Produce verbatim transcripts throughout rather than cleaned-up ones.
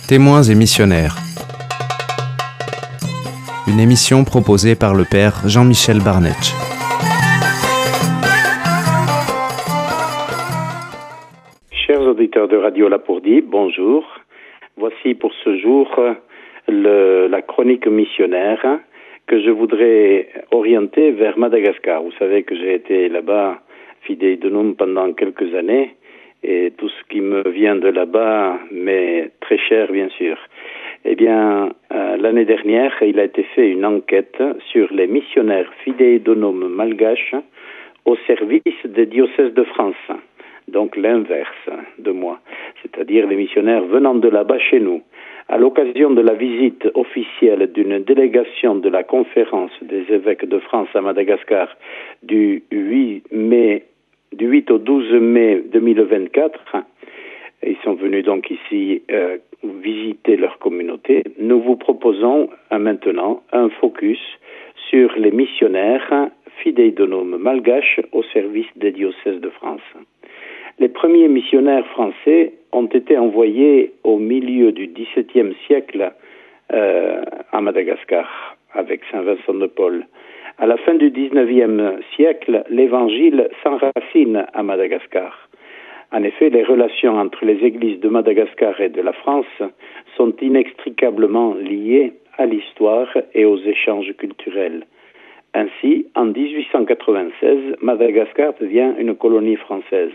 Témoins et missionnaires. Une émission proposée par le père Jean-Michel Barnetch. Chers auditeurs de Radio Lapourdie, bonjour. Voici pour ce jour le, la chronique missionnaire que je voudrais orienter vers Madagascar. Vous savez que j'ai été là-bas, fidei donum, pendant quelques années, et tout ce qui me vient de là-bas m'est très cher, bien sûr. Eh bien, euh, l'année dernière, il a été fait une enquête sur les missionnaires fidei donum malgaches au service des diocèses de France. Donc l'inverse de moi, c'est-à-dire les missionnaires venant de là-bas chez nous. À l'occasion de la visite officielle d'une délégation de la conférence des évêques de France à Madagascar du huit mai, du huit au douze mai deux mille vingt-quatre, ils sont venus donc ici euh, visiter leur communauté. Nous vous proposons euh, maintenant un focus sur les missionnaires fidei donum malgaches au service des diocèses de France. Les premiers missionnaires français ont été envoyés au milieu du dix-septième siècle euh, à Madagascar avec Saint Vincent de Paul. À la fin du dix-neuvième siècle, l'évangile s'enracine à Madagascar. En effet, les relations entre les églises de Madagascar et de la France sont inextricablement liées à l'histoire et aux échanges culturels. Ainsi, en dix-huit cent quatre-vingt-seize, Madagascar devient une colonie française.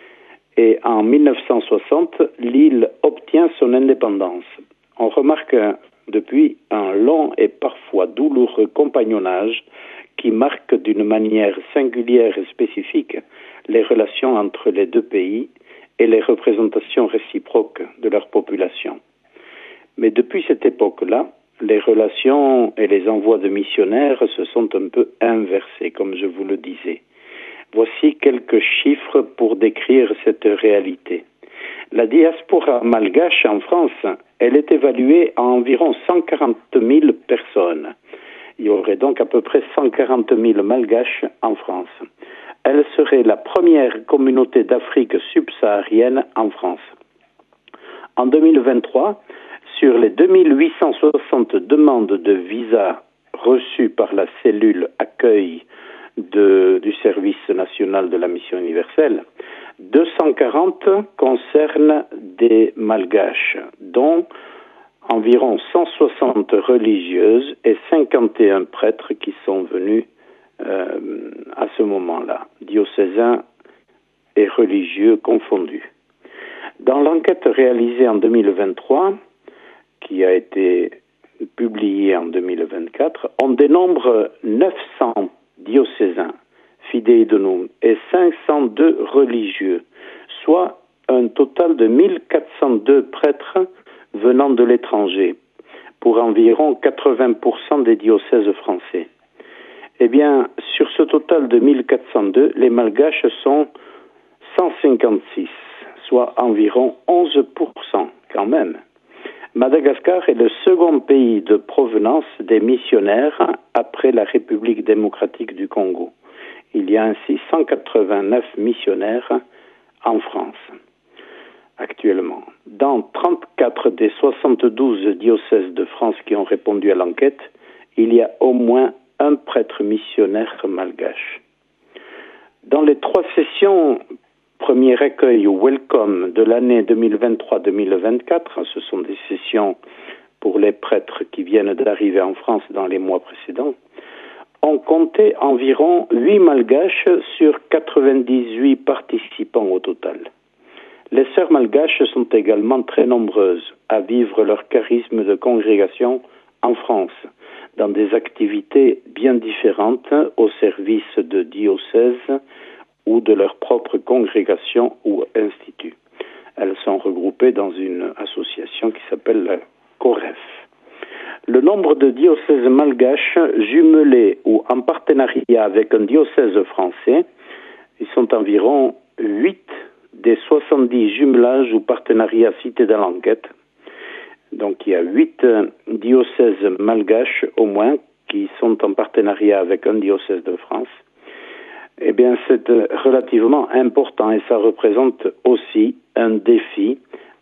Et en mille neuf cent soixante, l'île obtient son indépendance. On remarque depuis un long et parfois douloureux compagnonnage qui marque d'une manière singulière et spécifique les relations entre les deux pays et les représentations réciproques de leur population. Mais depuis cette époque-là, les relations et les envois de missionnaires se sont un peu inversés, comme je vous le disais. Voici quelques chiffres pour décrire cette réalité. La diaspora malgache en France, elle est évaluée à environ cent quarante mille personnes. Il y aurait donc à peu près cent quarante mille malgaches en France. Elle serait la première communauté d'Afrique subsaharienne en France. En deux mille vingt-trois, sur les deux mille huit cent soixante demandes de visa reçues par la cellule accueil de, du service national de la mission universelle, deux cent quarante concernent des malgaches, dont environ cent soixante religieuses et cinquante et un prêtres qui sont venus euh, à ce moment-là, diocésains et religieux confondus. Dans l'enquête réalisée en deux mille vingt-trois, qui a été publiée en deux mille vingt-quatre, on dénombre neuf cents diocésains fidei donum et cinq cent deux religieux, soit un total de mille quatre cent deux prêtres venant de l'étranger, pour environ quatre-vingts pour cent des diocèses français. Eh bien, sur ce total de mille quatre cent deux, les malgaches sont cent cinquante-six, soit environ onze pour cent quand même. Madagascar est le second pays de provenance des missionnaires après la République démocratique du Congo. Il y a ainsi cent quatre-vingt-neuf missionnaires en France actuellement. Dans trente-quatre des soixante-douze diocèses de France qui ont répondu à l'enquête, il y a au moins un prêtre missionnaire malgache. Dans les trois sessions premier accueil ou welcome de l'année deux mille vingt-trois deux mille vingt-quatre, ce sont des sessions pour les prêtres qui viennent d'arriver en France dans les mois précédents, on comptait environ huit malgaches sur quatre-vingt-dix-huit participants au total. Les sœurs malgaches sont également très nombreuses à vivre leur charisme de congrégation en France, dans des activités bien différentes au service de diocèses ou de leur propre congrégation ou institut. Elles sont regroupées dans une association qui s'appelle la COREF. Le nombre de diocèses malgaches jumelés ou en partenariat avec un diocèse français, ils sont environ huit des soixante-dix jumelages ou partenariats cités dans l'enquête. Donc il y a huit diocèses malgaches au moins qui sont en partenariat avec un diocèse de France. Eh bien, c'est relativement important et ça représente aussi un défi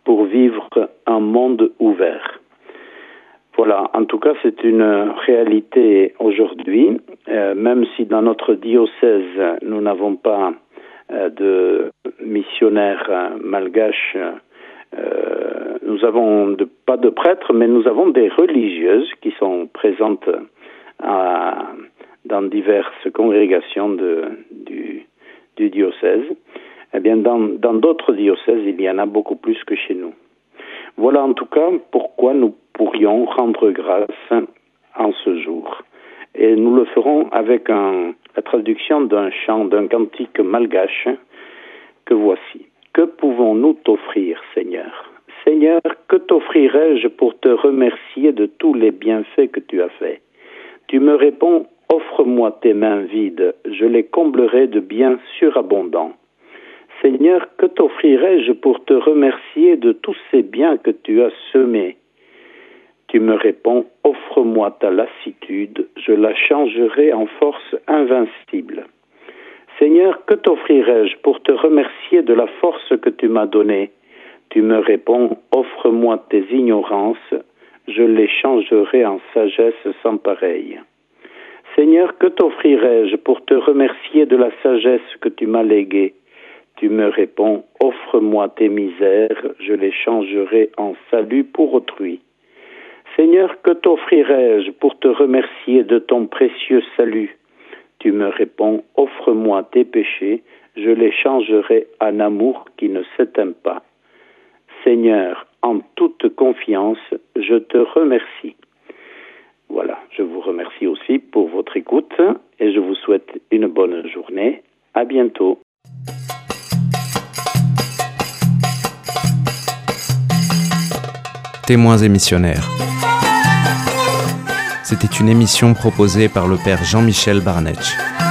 pour vivre un monde ouvert. Voilà, en tout cas, c'est une réalité aujourd'hui, euh, même si dans notre diocèse, nous n'avons pas euh, de missionnaires euh, malgaches, euh, nous avons de, pas de prêtres, mais nous avons des religieuses qui sont présentes à, dans diverses congrégations de, du, du diocèse. Eh bien, dans, dans d'autres diocèses, il y en a beaucoup plus que chez nous. Voilà en tout cas pourquoi nous pourrions rendre grâce en ce jour. Et nous le ferons avec un, la traduction d'un chant, d'un cantique malgache que voici. Que pouvons-nous t'offrir, Seigneur? Seigneur, que t'offrirai-je pour te remercier de tous les bienfaits que tu as faits? Tu me réponds, offre-moi tes mains vides, je les comblerai de biens surabondants. Seigneur, que t'offrirai-je pour te remercier de tous ces biens que tu as semés? Tu me réponds, offre-moi ta lassitude, je la changerai en force invincible. Seigneur, que t'offrirai-je pour te remercier de la force que tu m'as donnée? Tu me réponds, offre-moi tes ignorances, je les changerai en sagesse sans pareille. Seigneur, que t'offrirai-je pour te remercier de la sagesse que tu m'as léguée? Tu me réponds, offre-moi tes misères, je les changerai en salut pour autrui. Seigneur, que t'offrirai-je pour te remercier de ton précieux salut? Tu me réponds, offre-moi tes péchés, je les changerai en amour qui ne s'éteint pas. Seigneur, en toute confiance, je te remercie. Voilà, je vous remercie aussi pour votre écoute et je vous souhaite une bonne journée. À bientôt. Témoins et missionnaires. C'était une émission proposée par le père Jean-Michel Barnetch.